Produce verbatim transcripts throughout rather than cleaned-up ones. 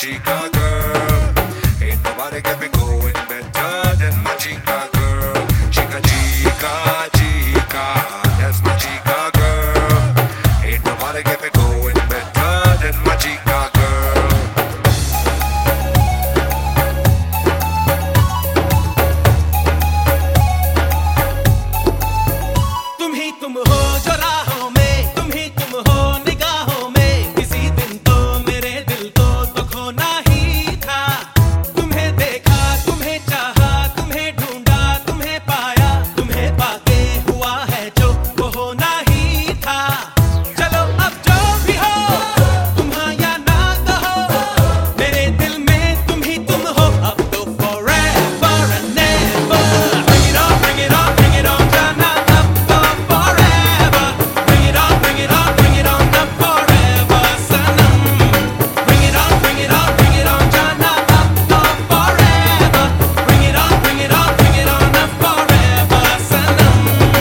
chica girl. Ain't nobody get me going better than my chica girl. Chica, chica, chica, that's my chica girl. Ain't nobody get me going better than my chica girl. तुम ही तुम हो जो राहों में, तुम ही तुम हो निगाहों में। किसी दिन तो मेरे दिल को तो खोना ही था। तुम्हें देखा, तुम्हें चाहा, तुम्हें ढूंढा, तुम्हें पाया, तुम्हें पाके हुआ है जो वो होना ही था। चलो अब जो भी हो, तुम हाँ या ना कहो, मेरे दिल में तुम ही तुम हो। अब तो forever and never, bring it on, bring it on, bring it on, जाना अब तो forever, bring it on, bring it on, bring it on, अब forever Sanam. Bring it on, bring it on, bring it on, जाना अब तो forever, bring it on, bring it on, bring it on, अब forever सनम।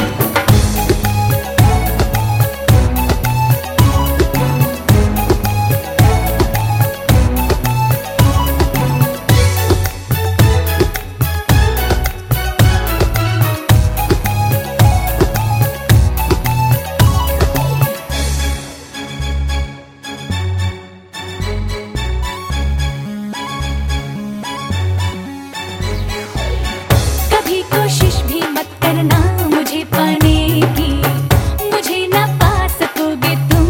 कभी कोशिश भी मत करना मुझे पाने की, मुझे ना पा सकोगे तुम।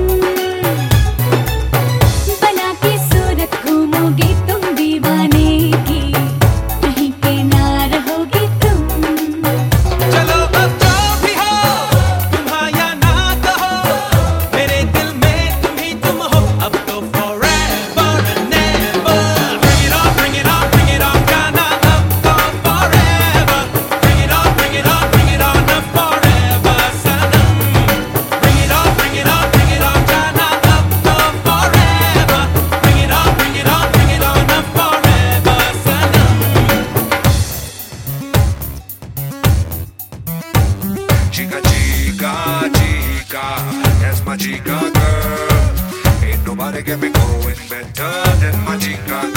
बना के सूरत घूमोगे तुम दीवाने की, कहीं पे ना रहोगे तुम। चलो अब जो भी हो, तुम हाँ या ना कहो, मेरे दिल में तुम ही तुम हो। अब तो forever and never, bring it on, bring it on, bring it on, जाना अब तो forever, bring it on, bring it on, bring it on, अब forever Sanam. Bring it on, bring it on, bring it on, जाना अब तो forever, bring it on, bring it on, bring it on, अब forever Sanam. Chica, chica, chica, that's my chica girl. Ain't nobody get me going better than my chica girl.